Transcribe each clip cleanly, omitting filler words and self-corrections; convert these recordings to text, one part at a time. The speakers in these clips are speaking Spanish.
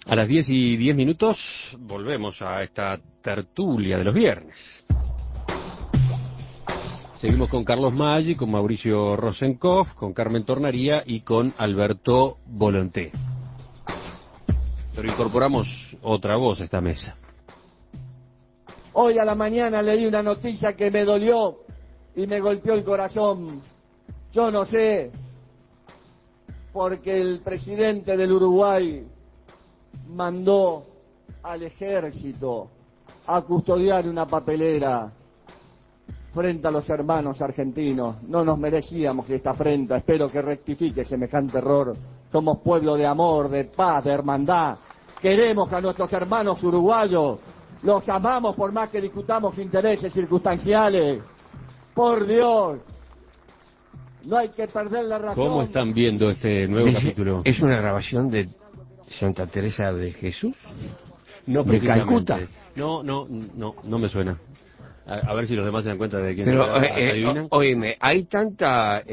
A las 10:10 volvemos a esta tertulia de los viernes. Seguimos con Carlos Maggi, con Mauricio Rosenkopf, con Carmen Tornaría y con Alberto Volonté. Pero incorporamos otra voz a esta mesa. Hoy a la mañana leí una noticia que me dolió y me golpeó el corazón. Yo no sé, porque el presidente del Uruguay mandó al ejército a custodiar una papelera frente a los hermanos argentinos. No nos merecíamos esta afrenta. Espero que rectifique semejante error. Somos pueblo de amor, de paz, de hermandad. Queremos a nuestros hermanos uruguayos. Los amamos por más que discutamos intereses circunstanciales. Por Dios, no hay que perder la razón. ¿Cómo están viendo este nuevo capítulo? ¿Es una grabación de Santa Teresa de Jesús? No, ¿De Calcuta? No me suena. A ver si los demás se dan cuenta de quién Pero, adivinan. óyeme, hay tanta...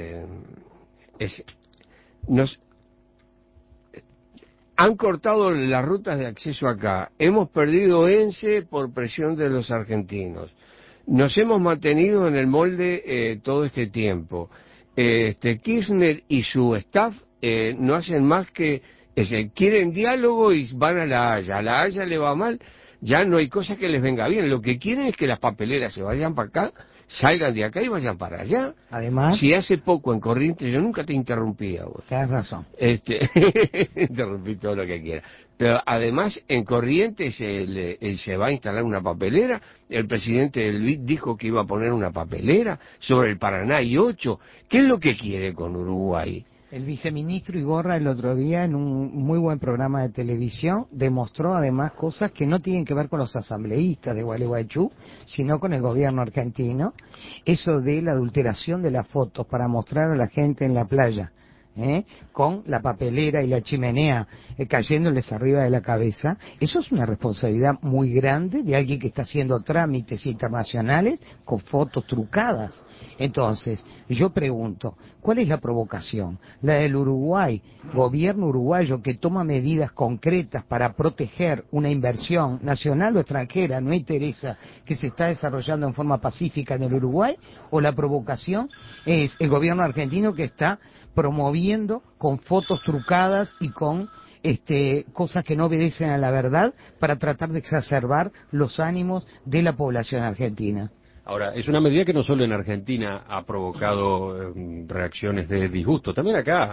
han cortado las rutas de acceso acá. Hemos perdido ENSE por presión de los argentinos. Nos hemos mantenido en el molde todo este tiempo. Kirchner y su staff no hacen más que... quieren diálogo y van a La Haya. A La Haya le va mal, ya no hay cosa que les venga bien. Lo que quieren es que las papeleras se vayan para acá, salgan de acá y vayan para allá. Además, si hace poco en Corrientes, yo nunca te interrumpía vos. Tienes razón. Interrumpí todo lo que quiera. Pero además en Corrientes se va a instalar una papelera. El presidente del BID dijo que iba a poner una papelera sobre el Paraná y 8. ¿Qué es lo que quiere con Uruguay? El viceministro Iborra el otro día en un muy buen programa de televisión demostró además cosas que no tienen que ver con los asambleístas de Gualeguaychú, sino con el gobierno argentino. Eso de la adulteración de las fotos para mostrar a la gente en la playa, con la papelera y la chimenea cayéndoles arriba de la cabeza, eso es una responsabilidad muy grande de alguien que está haciendo trámites internacionales con fotos trucadas. Entonces, yo pregunto, ¿cuál es la provocación? La del Uruguay, gobierno uruguayo que toma medidas concretas para proteger una inversión nacional o extranjera, no interesa, que se está desarrollando en forma pacífica en el Uruguay, o la provocación es el gobierno argentino que está promoviendo con fotos trucadas y con cosas que no obedecen a la verdad para tratar de exacerbar los ánimos de la población argentina. Ahora, es una medida que no solo en Argentina ha provocado reacciones de disgusto, también acá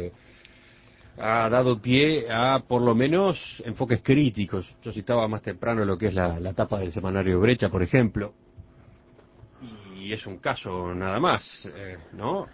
ha dado pie a, por lo menos, enfoques críticos. Yo citaba más temprano lo que es la tapa del semanario Brecha, por ejemplo, y es un caso nada más, ¿no?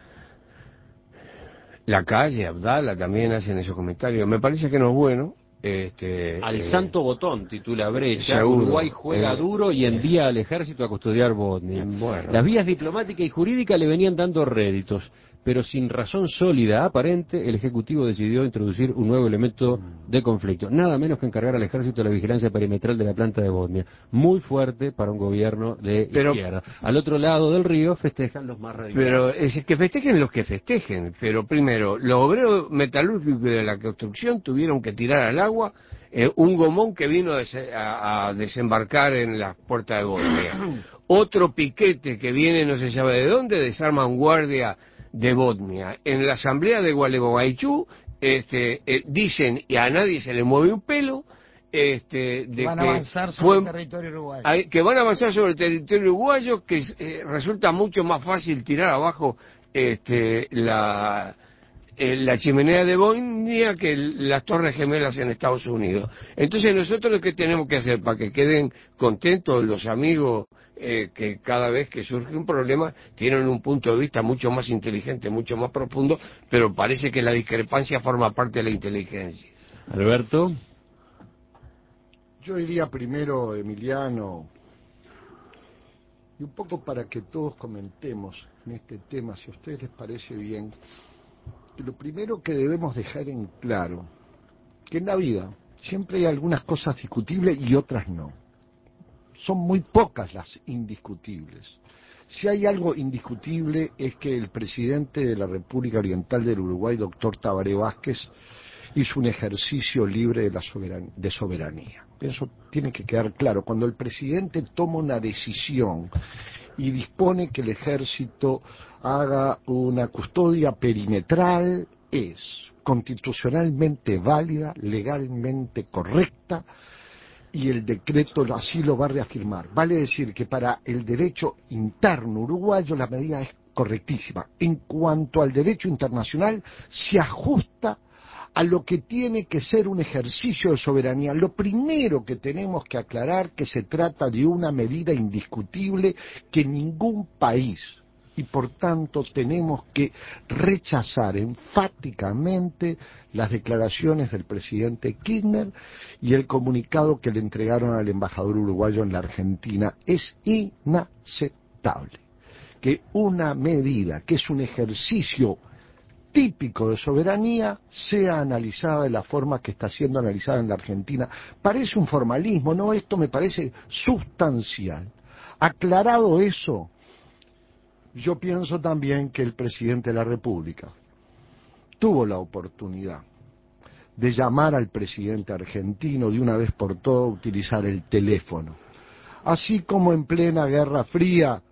La Calle, Abdala también hacen esos comentarios. Me parece que no es bueno. Al santo botón, titula Brecha. Seguro. Uruguay juega duro y envía al ejército a custodiar Botnia. Bueno. Las vías diplomáticas y jurídicas le venían dando réditos, pero sin razón sólida aparente, el Ejecutivo decidió introducir un nuevo elemento de conflicto. Nada menos que encargar al ejército la vigilancia perimetral de la planta de Botnia. Muy fuerte para un gobierno de izquierda. Al otro lado del río festejan los más radicales. Pero es que festejen los que festejen. Pero primero, los obreros metalúrgicos de la construcción tuvieron que tirar al agua un gomón que vino a desembarcar en las puertas de Botnia. Otro piquete que viene no se sabe de dónde, desarma un guardia de Botnia. En la asamblea de Gualeguaychú dicen, y a nadie se le mueve un pelo, de van a que avanzar sobre el territorio uruguayo. Que van a avanzar sobre el territorio uruguayo, que resulta mucho más fácil tirar abajo la chimenea de Botnia que las Torres Gemelas en Estados Unidos. Entonces nosotros lo que tenemos que hacer para que queden contentos los amigos que cada vez que surge un problema tienen un punto de vista mucho más inteligente, mucho más profundo, pero parece que la discrepancia forma parte de la inteligencia. Alberto. Yo iría primero, Emiliano, y un poco para que todos comentemos en este tema, si a ustedes les parece bien, que lo primero que debemos dejar en claro, que en la vida siempre hay algunas cosas discutibles y otras no. Son muy pocas las indiscutibles. Si hay algo indiscutible es que el presidente de la República Oriental del Uruguay, doctor Tabaré Vázquez, hizo un ejercicio libre de de soberanía. Eso tiene que quedar claro. Cuando el presidente toma una decisión y dispone que el ejército haga una custodia perimetral, es constitucionalmente válida, legalmente correcta, y el decreto así lo va a reafirmar. Vale decir que para el derecho interno uruguayo la medida es correctísima. En cuanto al derecho internacional, se ajusta a lo que tiene que ser un ejercicio de soberanía. Lo primero que tenemos que aclarar que se trata de una medida indiscutible que ningún país, y por tanto tenemos que rechazar enfáticamente las declaraciones del presidente Kirchner y el comunicado que le entregaron al embajador uruguayo en la Argentina. Es inaceptable que una medida que es un ejercicio típico de soberanía sea analizada de la forma que está siendo analizada en la Argentina. Parece un formalismo, no, esto me parece sustancial. Aclarado eso, yo pienso también que el presidente de la República tuvo la oportunidad de llamar al presidente argentino de una vez por todas a utilizar el teléfono. Así como en plena Guerra Fría,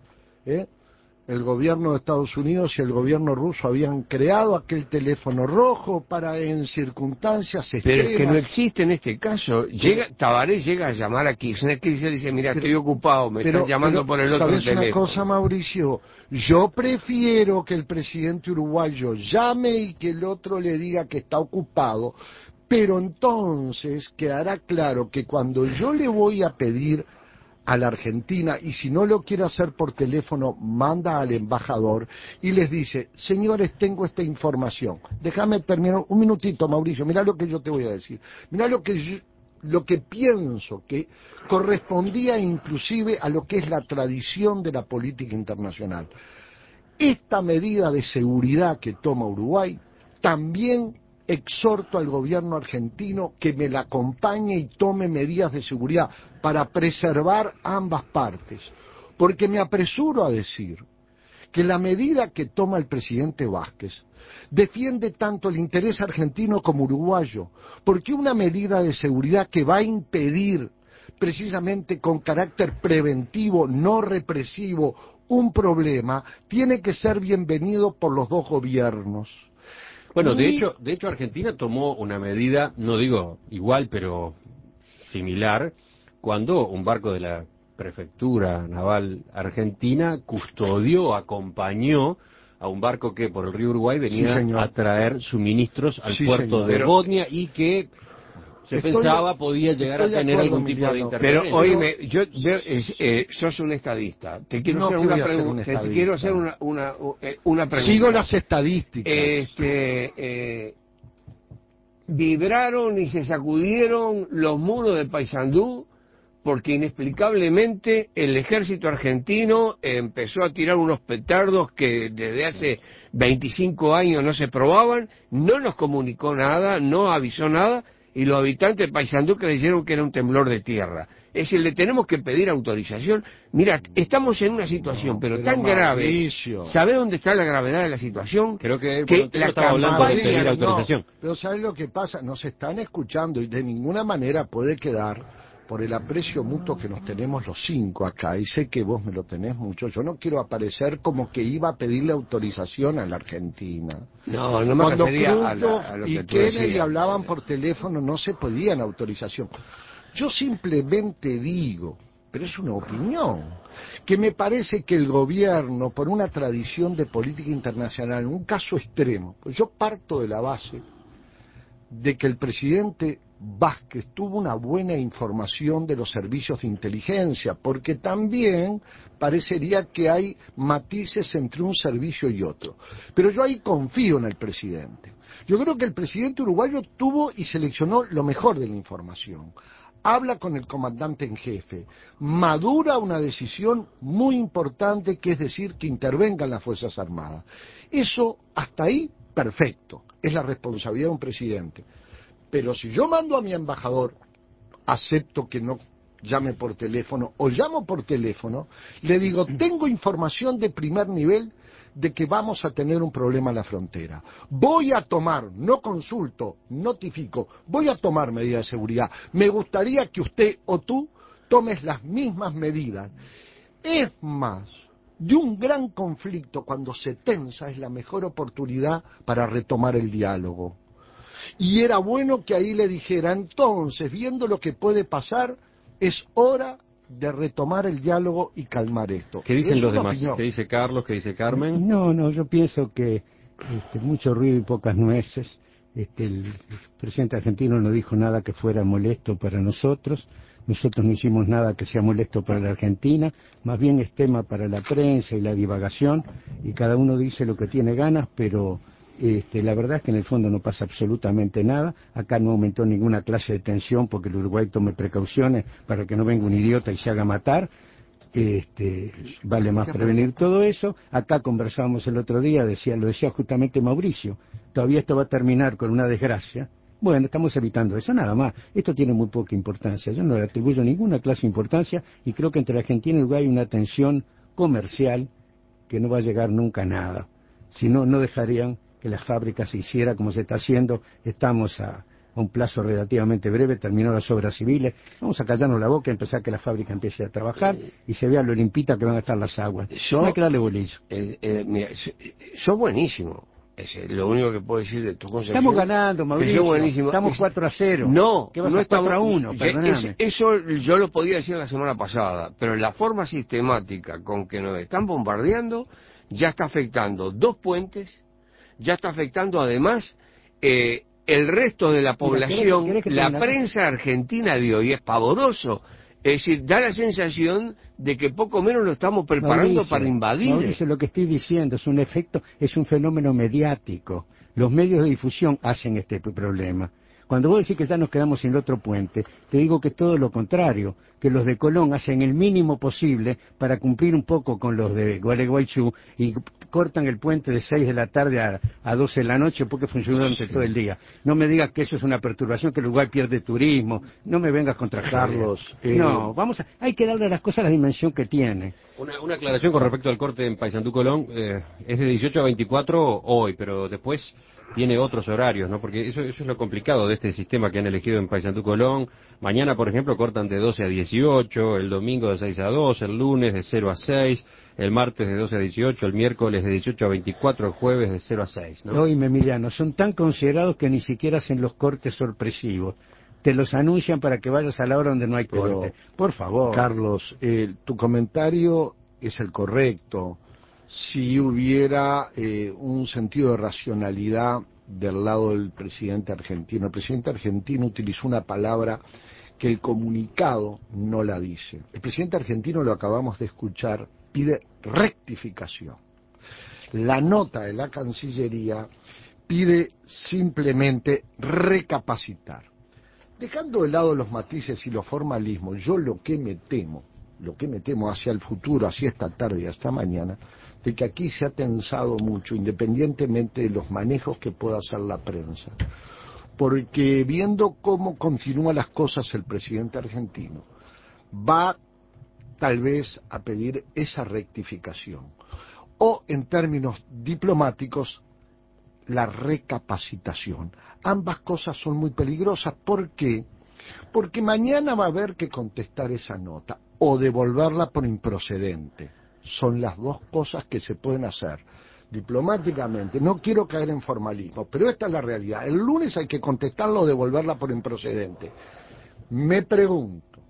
el gobierno de Estados Unidos y el gobierno ruso habían creado aquel teléfono rojo para en circunstancias extremas. Pero es que no existe en este caso. Tabaré llega a llamar a Kirchner. Kirchner dice, mira, estoy ocupado, me están llamando por el otro ¿sabes teléfono? una cosa, Mauricio? Yo prefiero que el presidente uruguayo llame y que el otro le diga que está ocupado, pero entonces quedará claro que cuando yo le voy a pedir a la Argentina, y si no lo quiere hacer por teléfono, manda al embajador y les dice, señores, tengo esta información. Déjame terminar un minutito, Mauricio, mirá lo que yo te voy a decir. Mirá lo que pienso que correspondía inclusive a lo que es la tradición de la política internacional. Esta medida de seguridad que toma Uruguay también exhorto al gobierno argentino que me la acompañe y tome medidas de seguridad para preservar ambas partes. Porque me apresuro a decir que la medida que toma el presidente Vázquez defiende tanto el interés argentino como uruguayo, porque una medida de seguridad que va a impedir precisamente con carácter preventivo, no represivo, un problema, tiene que ser bienvenido por los dos gobiernos. Bueno, de hecho Argentina tomó una medida, no digo igual, pero similar, cuando un barco de la Prefectura Naval Argentina custodió, acompañó a un barco que por el río Uruguay venía a traer suministros al puerto de Botnia y que se pensaba podía llegar a tener algún tipo de interferencia. Pero oíme, sos un estadista. Te quiero hacer una pregunta. Te quiero hacer una pregunta. Sigo las estadísticas. Vibraron y se sacudieron los muros de Paysandú porque inexplicablemente el ejército argentino empezó a tirar unos petardos que desde hace 25 años no se probaban, no nos comunicó nada, no avisó nada, y los habitantes de Paysandú creyeron que era un temblor de tierra. Es decir, le tenemos que pedir autorización. Mira, estamos en una situación pero tan grave. ¿Sabe dónde está la gravedad de la situación? Creo que la estaba hablando de pedir autorización. Pero ¿sabes lo que pasa? Nos están escuchando y de ninguna manera puede quedar, por el aprecio mutuo que nos tenemos los cinco acá, y sé que vos me lo tenés mucho, yo no quiero aparecer como que iba a pedirle autorización a la Argentina. No me Cuando refería a lo y que tú Kennedy decías. hablaban por teléfono, no se pedían autorización. Yo simplemente digo, pero es una opinión, que me parece que el gobierno, por una tradición de política internacional, en un caso extremo, pues yo parto de la base de que el presidente Vázquez tuvo una buena información de los servicios de inteligencia, porque también parecería que hay matices entre un servicio y otro. Pero yo ahí confío en el presidente. Yo creo que el presidente uruguayo tuvo y seleccionó lo mejor de la información. Habla con el comandante en jefe, madura una decisión muy importante, que es decir, que intervengan las Fuerzas Armadas. Eso, hasta ahí, perfecto, es la responsabilidad de un presidente. Pero si yo mando a mi embajador, acepto que no llame por teléfono, o llamo por teléfono, le digo, tengo información de primer nivel de que vamos a tener un problema en la frontera. Voy a tomar, no consulto, notifico, voy a tomar medidas de seguridad. Me gustaría que usted o tú tomes las mismas medidas. Es más, de un gran conflicto, cuando se tensa, es la mejor oportunidad para retomar el diálogo. Y era bueno que ahí le dijera, entonces, viendo lo que puede pasar, es hora de retomar el diálogo y calmar esto. ¿Qué dicen Es los una demás? opinión. ¿Qué dice Carlos? ¿Qué dice Carmen? No, yo pienso que mucho ruido y pocas nueces. El presidente argentino no dijo nada que fuera molesto para nosotros. Nosotros no hicimos nada que sea molesto para la Argentina. Más bien es tema para la prensa y la divagación. Y cada uno dice lo que tiene ganas, pero la verdad es que en el fondo no pasa absolutamente nada. Acá no aumentó ninguna clase de tensión porque el Uruguay tome precauciones para que no venga un idiota y se haga matar. Vale más prevenir todo eso. Acá conversábamos el otro día, lo decía justamente Mauricio, todavía esto va a terminar con una desgracia. Bueno, estamos evitando eso, nada más. Esto tiene muy poca importancia, yo no le atribuyo ninguna clase de importancia y creo que entre Argentina y Uruguay hay una tensión comercial que no va a llegar nunca a nada. Si no, no dejarían que las fábricas se hiciera como se está haciendo. Estamos a un plazo relativamente breve, terminó las obras civiles, vamos a callarnos la boca y empezar que la fábrica empiece a trabajar y se vea lo limpita que van a estar las aguas. No hay que darle bolillo. Mira, sos buenísimo. Lo único que puedo decir de tu concepción. Estamos ganando, Mauricio. Buenísimo. Estamos 4-0. No, ¿Qué vas no a estamos 4-1? Perdóname. Eso yo lo podía decir la semana pasada, pero la forma sistemática con que nos están bombardeando ya está afectando 2 puentes, ya está afectando además el resto de la población. ¿querés que La tenga- prensa argentina de hoy es pavoroso. Es decir, da la sensación de que poco menos lo estamos preparando Mauricio, para invadir. Mauricio, lo que estoy diciendo es un efecto, es un fenómeno mediático. Los medios de difusión hacen este problema. Cuando vos decís que ya nos quedamos sin el otro puente, te digo que todo lo contrario, que los de Colón hacen el mínimo posible para cumplir un poco con los de Gualeguaychú y cortan el puente de 6 de la tarde a 12 de la noche porque funcionó durante todo el día. No me digas que eso es una perturbación, que el Uruguay pierde turismo, no me vengas contra Carlos, No, hay que darle a las cosas la dimensión que tiene. Una aclaración con respecto al corte en Paysandú Colón. Es de 18 a 24 hoy, pero después tiene otros horarios, ¿no? Porque eso es lo complicado de este sistema que han elegido en Paysandú Colón. Mañana, por ejemplo, cortan de 12 a 18, el domingo de 6 a 2, el lunes de 0 a 6, el martes de 12 a 18, el miércoles de 18 a 24, el jueves de 0 a 6, ¿no? Oíme, Emiliano, son tan considerados que ni siquiera hacen los cortes sorpresivos. Te los anuncian para que vayas a la hora donde no hay corte. Por favor. Carlos, tu comentario es el correcto. Si hubiera un sentido de racionalidad del lado del presidente argentino. El presidente argentino utilizó una palabra que el comunicado no la dice. El presidente argentino, lo acabamos de escuchar, pide rectificación. La nota de la Cancillería pide simplemente recapacitar. Dejando de lado los matices y los formalismos, yo lo que me temo hacia el futuro, hacia esta tarde y hasta mañana, de que aquí se ha tensado mucho, independientemente de los manejos que pueda hacer la prensa. Porque viendo cómo continúan las cosas el presidente argentino, va tal vez a pedir esa rectificación. O, en términos diplomáticos, la recapacitación. Ambas cosas son muy peligrosas. ¿Por qué? Porque mañana va a haber que contestar esa nota o devolverla por improcedente. Son las dos cosas que se pueden hacer diplomáticamente. No quiero caer en formalismo, pero esta es la realidad. El lunes hay que contestarla o devolverla por improcedente. Me pregunto,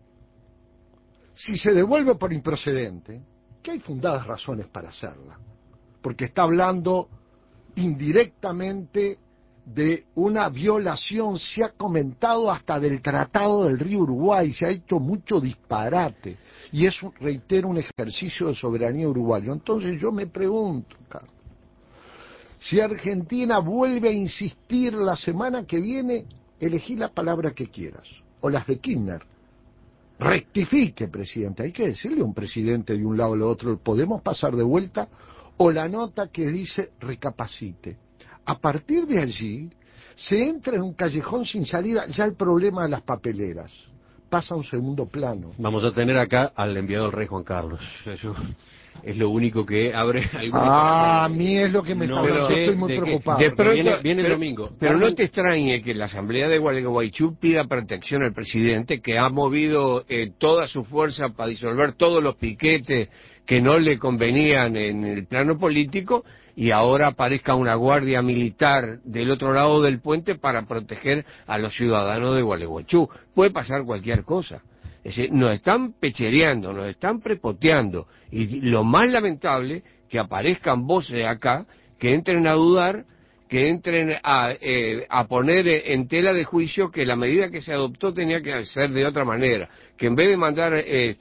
si se devuelve por improcedente, que hay fundadas razones para hacerla, porque está hablando indirectamente de una violación, se ha comentado hasta del Tratado del Río Uruguay, se ha hecho mucho disparate, y es, reitero, un ejercicio de soberanía uruguayo. Entonces yo me pregunto, Carlos, si Argentina vuelve a insistir la semana que viene, elegí la palabra que quieras, o las de Kirchner. Rectifique, presidente. Hay que decirle a un presidente de un lado al otro, ¿podemos pasar de vuelta? O la nota que dice recapacite. A partir de allí, se entra en un callejón sin salida. Ya el problema de las papeleras pasa a un segundo plano. Vamos a tener acá al enviado del rey Juan Carlos. Eso es lo único que abre algunos A mí es lo que me está no yo sé estoy muy de qué. preocupado. De pronto, viene el pero, domingo. pero Carmen, no te extrañe que la Asamblea de Gualeguaychú pida protección al presidente, que ha movido toda su fuerza para disolver todos los piquetes que no le convenían en el plano político, y ahora aparezca una guardia militar del otro lado del puente para proteger a los ciudadanos de Gualeguaychú. Puede pasar cualquier cosa. Es decir, nos están pechereando, nos están prepoteando, y lo más lamentable, que aparezcan voces acá que entren a dudar, que entren a poner en tela de juicio que la medida que se adoptó tenía que ser de otra manera, que en vez de mandar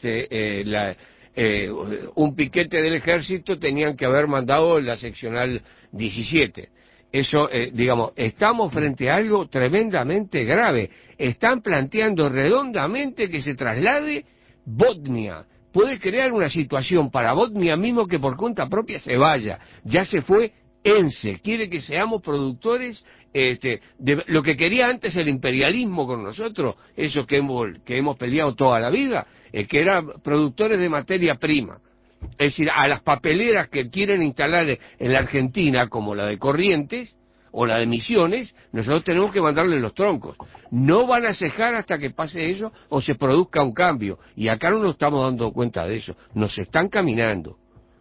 un piquete del ejército tenían que haber mandado la seccional 17. Eso, digamos, estamos frente a algo tremendamente grave. Están planteando redondamente que se traslade Botnia. Puede crear una situación para Botnia mismo que por cuenta propia se vaya. Ya se fue ENSE, quiere que seamos productores de lo que quería antes el imperialismo con nosotros, eso que hemos peleado toda la vida, que eran productores de materia prima. Es decir, a las papeleras que quieren instalar en la Argentina, como la de Corrientes o la de Misiones, nosotros tenemos que mandarle los troncos. No van a cejar hasta que pase eso o se produzca un cambio. Y acá no nos estamos dando cuenta de eso. Nos están caminando.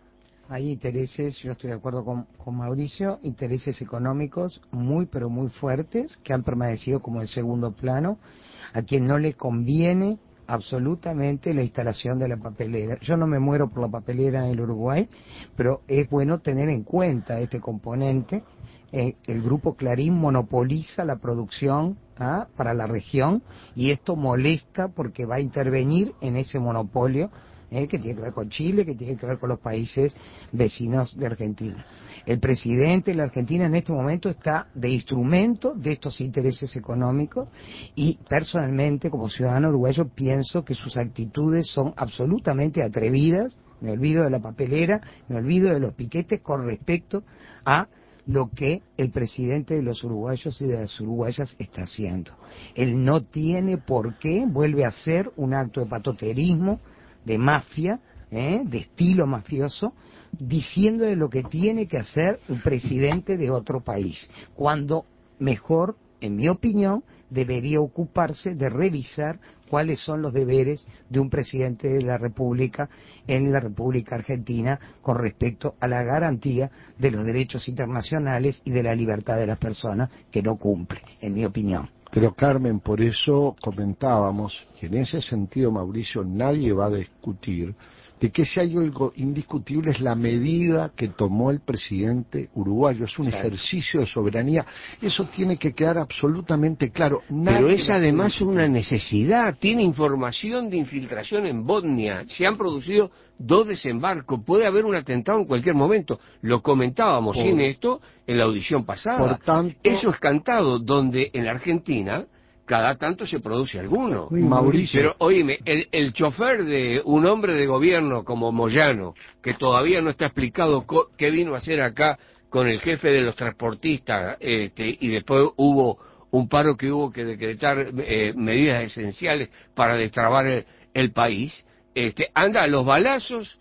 Hay intereses, yo estoy de acuerdo con Mauricio, intereses económicos muy pero muy fuertes que han permanecido como en segundo plano, a quien no le conviene absolutamente la instalación de la papelera. Yo no me muero por la papelera en el Uruguay, pero es bueno tener en cuenta este componente. El grupo Clarín monopoliza la producción para la región, y esto molesta porque va a intervenir en ese monopolio que tiene que ver con Chile, que tiene que ver con los países vecinos de Argentina. El presidente de la Argentina en este momento está de instrumento de estos intereses económicos, y personalmente, como ciudadano uruguayo, pienso que sus actitudes son absolutamente atrevidas. Me olvido de la papelera, me olvido de los piquetes con respecto a lo que el presidente de los uruguayos y de las uruguayas está haciendo. Él no tiene por qué, vuelve a ser un acto de patoterismo, de mafia, de estilo mafioso, diciéndole lo que tiene que hacer un presidente de otro país, cuando mejor, en mi opinión, debería ocuparse de revisar cuáles son los deberes de un presidente de la República en la República Argentina con respecto a la garantía de los derechos internacionales y de la libertad de las personas, que no cumple, en mi opinión. Pero Carmen, por eso comentábamos que en ese sentido, Mauricio, nadie va a discutir de que si hay algo indiscutible es la medida que tomó el presidente uruguayo. Es un ejercicio de soberanía. Eso tiene que quedar absolutamente claro. Pero es además una necesidad. Tiene información de infiltración en Botnia. Se han producido 2 desembarcos. Puede haber un atentado en cualquier momento. Lo comentábamos sin esto en la audición pasada. Por tanto, eso es cantado, donde en la Argentina cada tanto se produce alguno. Mauricio. Pero, óyeme, el chofer de un hombre de gobierno como Moyano, que todavía no está explicado qué vino a hacer acá con el jefe de los transportistas, y después hubo un paro que hubo que decretar medidas esenciales para destrabar el país, anda a los balazos,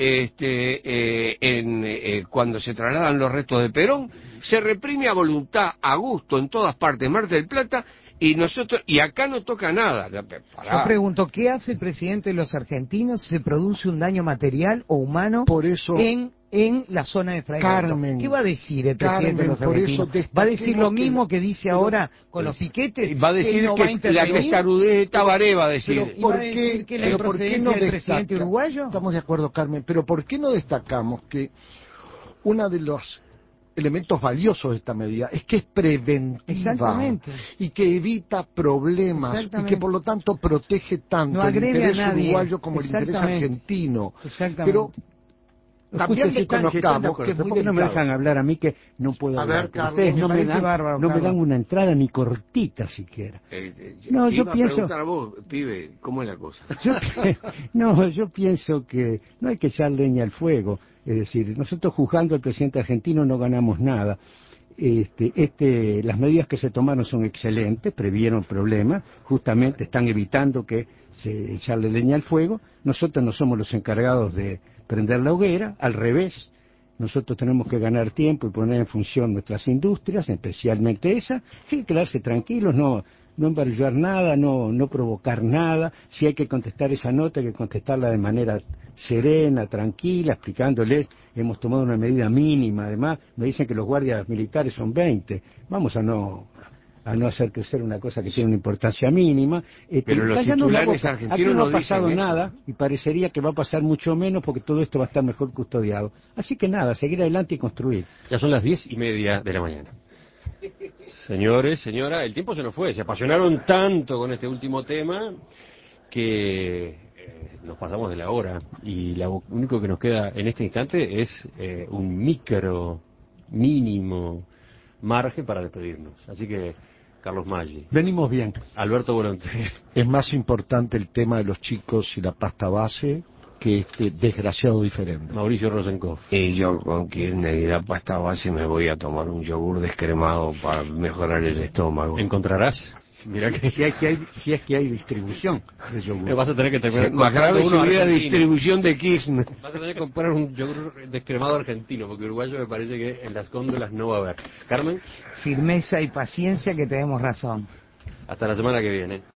cuando se trasladan los restos de Perón, se reprime a voluntad, a gusto, en todas partes, Mar del Plata, y acá no toca nada. Yo pregunto, ¿qué hace el presidente de los argentinos si se produce un daño material o humano por eso, en la zona de Fray Carmen, ¿qué va a decir el presidente de los por argentinos? eso ¿Va a decir lo mismo que dice ahora con los piquetes? Va a decir no que la testarudez de Tabaré va a decir. ¿Y va a decir que la improcedencia del presidente uruguayo? Estamos de acuerdo, Carmen, pero ¿por qué no destacamos que uno de los elementos valiosos de esta medida es que es preventiva y que evita problemas y que por lo tanto protege tanto el interés uruguayo como el interés argentino? Pero también reconozcamos que es muy no me dejan hablar a mí, que no puedo hablar. Ustedes no me dan una entrada ni cortita siquiera. No, yo pienso. A vos, pibe, ¿cómo es la cosa? Yo pienso que no hay que echar leña al fuego. Es decir, nosotros juzgando al presidente argentino no ganamos nada. Las medidas que se tomaron son excelentes, previeron problemas, justamente están evitando que se echarle leña al fuego. Nosotros no somos los encargados de prender la hoguera, al revés. Nosotros tenemos que ganar tiempo y poner en función nuestras industrias, especialmente esa, sí, quedarse tranquilos, no embarullar nada, no provocar nada. Si hay que contestar esa nota, hay que contestarla de manera serena, tranquila, explicándoles, hemos tomado una medida mínima. Además, me dicen que los guardias militares son 20. Vamos a no hacer crecer una cosa que tiene una importancia mínima. Pero los titulares argentinos aquí no ha no pasado dicen eso. nada y parecería que va a pasar mucho menos porque todo esto va a estar mejor custodiado. Así que nada, seguir adelante y construir. Ya son las 10:30 de la mañana. Señores, señora, el tiempo se nos fue. Se apasionaron tanto con este último tema que nos pasamos de la hora. Y lo único que nos queda en este instante es un mínimo margen para despedirnos. Así que, Carlos Maggi, Venimos bien. Alberto Volonté. Es más importante el tema de los chicos y la pasta base que este desgraciado diferente. Mauricio Rosenkopf. Y yo con Kirchner y la pasta base me voy a tomar un yogur descremado para mejorar el estómago. ¿Encontrarás? Mira que Si es que hay distribución de yogur. vas a tener que terminar Más grave comprando uno subida de argentino. distribución de Kirchner. Vas a tener que comprar un yogur descremado argentino, porque uruguayo me parece que en las góndolas no va a haber. Carmen, Firmeza y paciencia, que tenemos razón. hasta la semana que viene.